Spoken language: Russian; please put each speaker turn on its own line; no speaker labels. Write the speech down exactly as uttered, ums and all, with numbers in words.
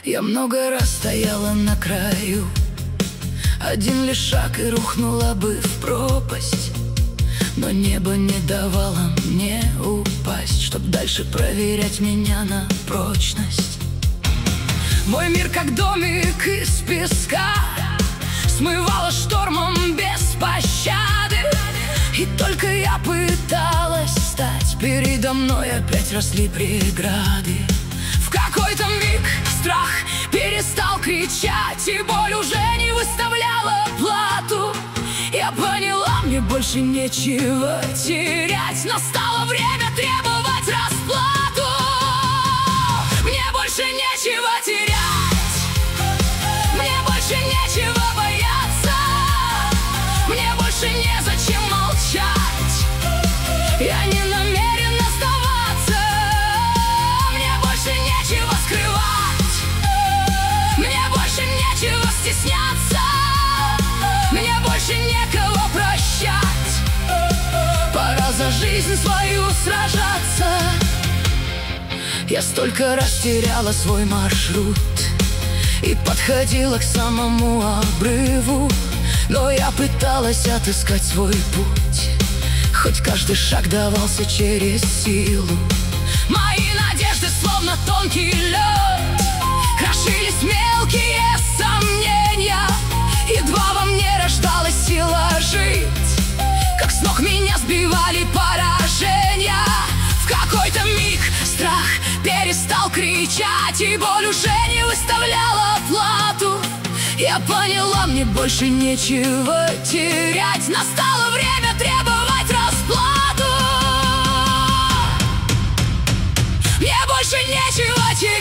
Я много раз стояла на краю, один лишь шаг и рухнула бы в пропасть. Но небо не давало мне упасть, чтоб дальше проверять меня на прочность. Мой мир как домик из песка смывало штормом без пощады. И только я пыталась встать, передо мной опять росли преграды. В какой-то миг страх перестал кричать, и боль уже не выставляла плату. Я поняла, мне больше нечего терять, настало время требовать расплату. Мне больше нечего терять, мне больше нечего бояться, мне больше незачем молчать, я не намерен оставаться. Мне больше нечего скрывать, мне больше нечего стесняться, мне больше некого прощать. Пора за жизнь свою сражаться. Я столько раз теряла свой маршрут и подходила к самому обрыву, но я пыталась отыскать свой путь, хоть каждый шаг давался через силу. Мои надежды словно тонкий лед крошились мелкие сомнения. Едва во мне рождалась сила жить, как с ног меня сбивали поражения. В какой-то миг страх перестал кричать, и боль уже не выставляла плату. Я поняла, мне больше нечего терять, настало время требовать расплату. Мне больше нечего терять,